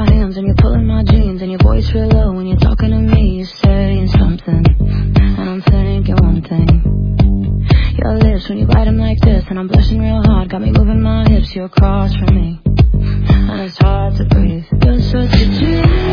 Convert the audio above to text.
our hands and you're pulling my jeans, and your voice real low when you're talking to me. You're saying something, and I'm thinking one thing. Your lips when you bite them like this, and I'm blushing real hard, got me moving my hips. You're across from me, and it's hard to breathe. You're such a dream.